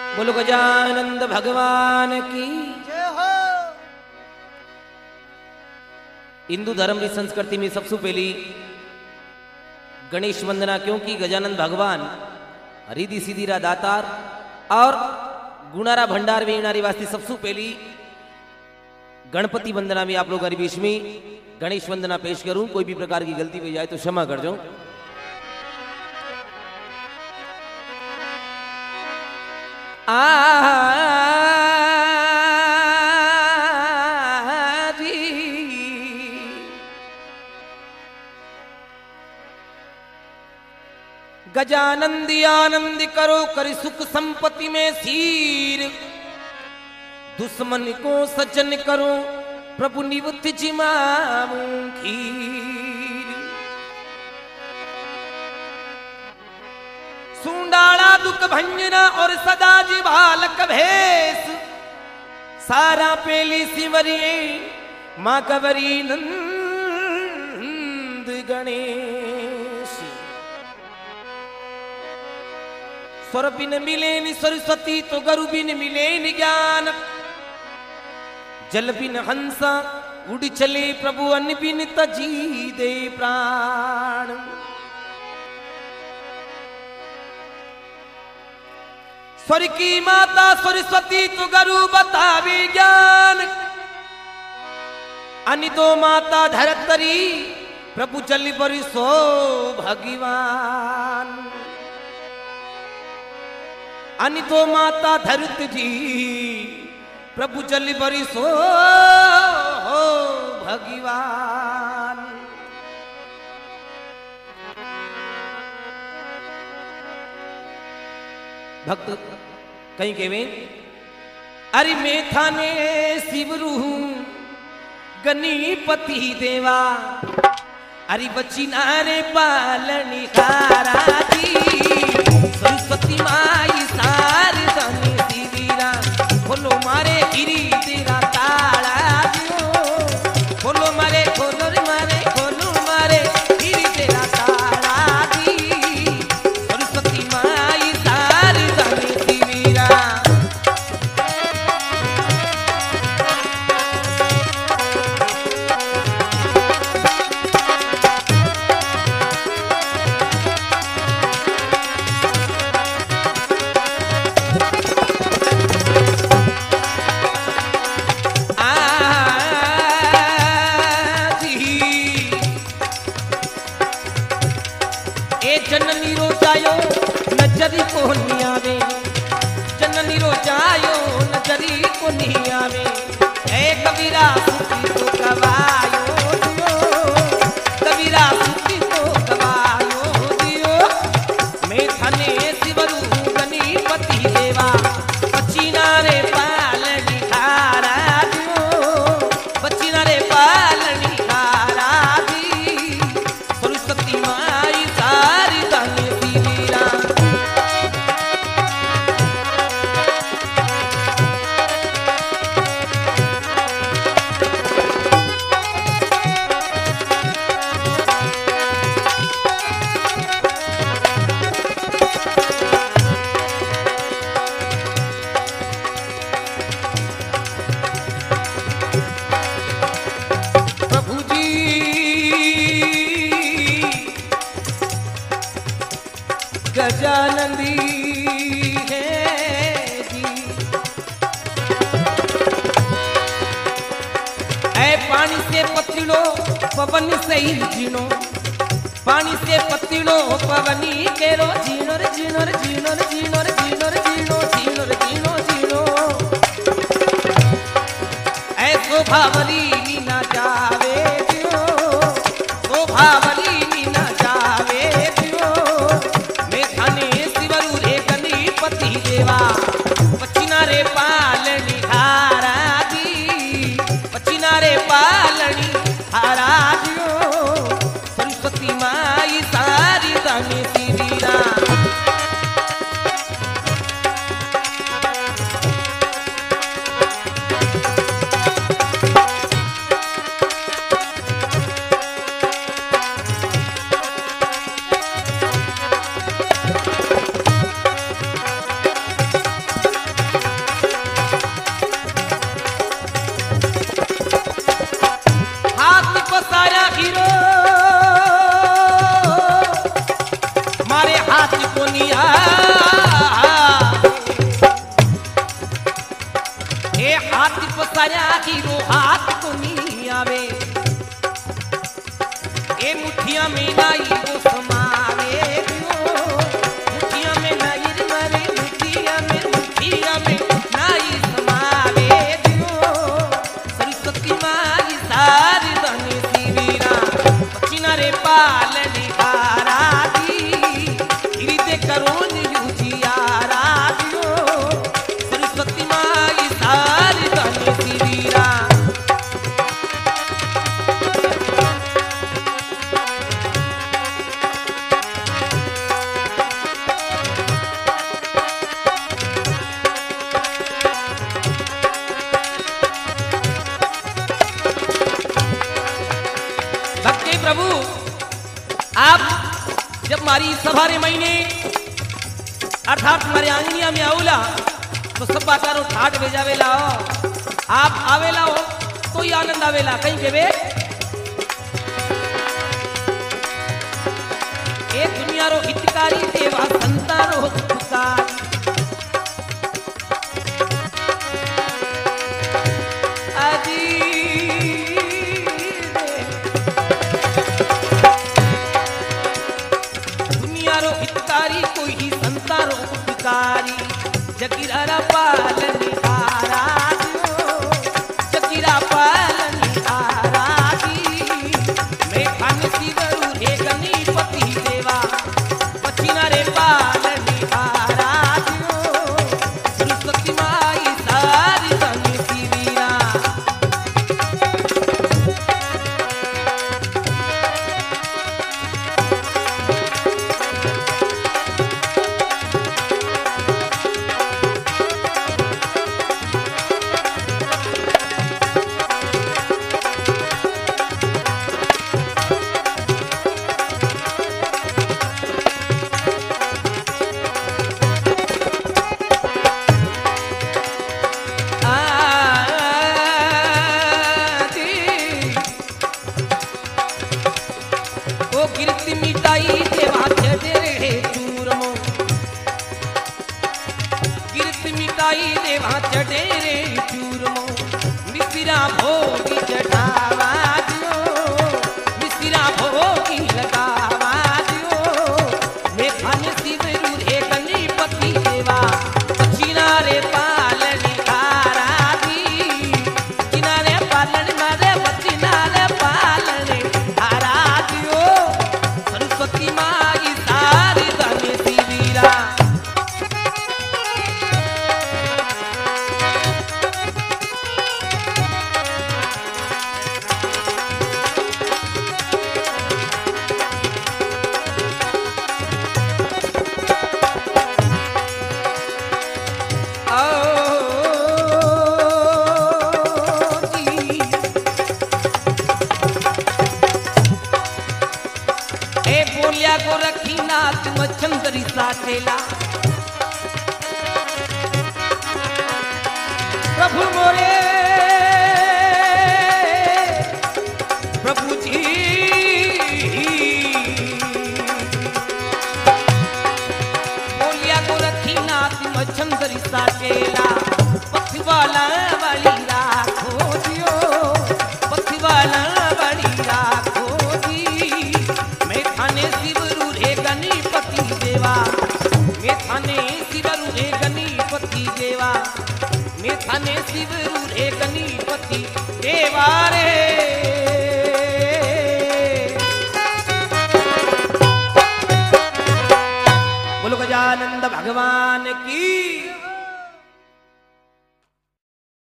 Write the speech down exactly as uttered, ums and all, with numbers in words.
बोलो गजानंद भगवान की जय हो। हिंदू धर्म की संस्कृति में सबसे पहली गणेश वंदना, क्योंकि गजानंद भगवान रिद्धि सीधी रा दातार और गुणारा भंडार वीणारी वास्ते सबसे पहली गणपति वंदना में आप लोग हमारे बीच में गणेश वंदना पेश करूं। कोई भी प्रकार की गलती हो जाए तो क्षमा कर दो। आजी गजानंदी आनंद करो कर सुख संपत्ति में सीर, दुश्मन को सज्जन करो प्रभु निवृत्त जिमामू खीर। सुंडाला दुख भंजना और सदा जीवालक भेष, सारा पेली सिवरिये माँ कवरी नंद गणेश। स्वर बिन मिले नि सरस्वती तो गुरु बिन मिले नि ज्ञान, जल बिन हंसा उड़ चले प्रभु अन्न बिन तजी दे प्राण। स्वर की माता सरस्वती तो गुरु बतावे ज्ञान, अनितो माता धरतरी प्रभु जल बरसो भगवान। अनितो माता धरत जी प्रभु जल बरसो भगवान। भक्त कहीं कहवे अरे मैं थाने शिवरू गणपति देवा, अरे बच्ची नारे पालनी खारा जी। सरस्वती माई सारे दानी दीदीरा खोलो मारे गिरी तेरा ताला दियो, खोलो मारे खोलो रे मारे खोलो मारे गिरी तेरा ताला दी। सरस्वती माई सारे दानी दीदीरा जननी रो जायो नजरी को नहीं आवे, जननी रो जायो नजरी को नहीं आवे। ए कबीरा सुती तो गवायो दियो, कबीरा सुती तो गवायो दियो। मैं थाने शिवरू गणपति देवा, बच्ची नारे पालनी खारा दियो, बच्ची नारे पालनी खारा दी। सरस्वती माई सारी दानी दीदीरा प्रभु जी गजानंदी है जी। ऐ पानी से पतिलो पवन से ही जीनो, पानी से पतिलो पवनी केरो जीनो रे जीनो रे जीनो रे जीनो रे जीनो रे जीनो जीनो रे जीनो जीनो। ऐ शोभावली नीना जावे दियो, शोभावली नीना जावे दियो। मैं थाने शिवरू रे गणपति देवा, बच्चिना रे पालनी हारा दी, बच्चिना रे पालनी हारा दियो। सरस्वती माई सारी दानी दीदीरा हाथ को नहीं आवे ए मुठिया में नाई वो समावे दियो मुठिया में नाई मारे मुठिया में मुठिया में नाई समावे दियो सरस्वती माई सारी धनी सीवीरा पछिना रे पालनी हारा दी गिरते करोन यूजियारा दियो सरस्वती माई सारी धनी सीवीरा प्रभु आप जब हमारी सभारे महीने अर्थात हमारे आंगनिया में आउला तो सब बातारो ठाट भेजावेला हो आप आवेला हो तो ही आनंद आवेला कहीं के बे ए दुनिया रो हितकारी देवा संतारो हितकारी आजी कोई संतारो उपकारी जकीरा पालन हारा जकीरा पालन हारा मैं खान सी जरूर है गणपति देवा पछिना रे पालन हारा सरस्वती माई सारी धनी सीवीरा गिरती मिटाई देवा चढ़े रे चूरमो गिरती मिटाई देवा चढ़े रे चूरमो मिसिरा भोगी चढ़ावा दियो मिसिरा भोगी लगावा दियो मैं खाने शिवरू रे गणपति देवा पछिना रे पालनी हारा दी पछिना रे पालन मारे पछिना रे पालनी हारा दियो सरस्वती माई सारी धनी सीवीरा बोलिया को रखी नाथ मच्छंदरी साचेला प्रभु मोरे प्रभु जी बोलिया को रखी नाथ मच्छंदरी साचेला पथिवाला वाली राखो जियो पथिवाला वाली राखो शिवरू रे गणपति देवा मैं थाने शिवरू रे गणपति देवा मैं थाने शिवरू रे गणपति देवा रे बोलो गजानंद भगवान की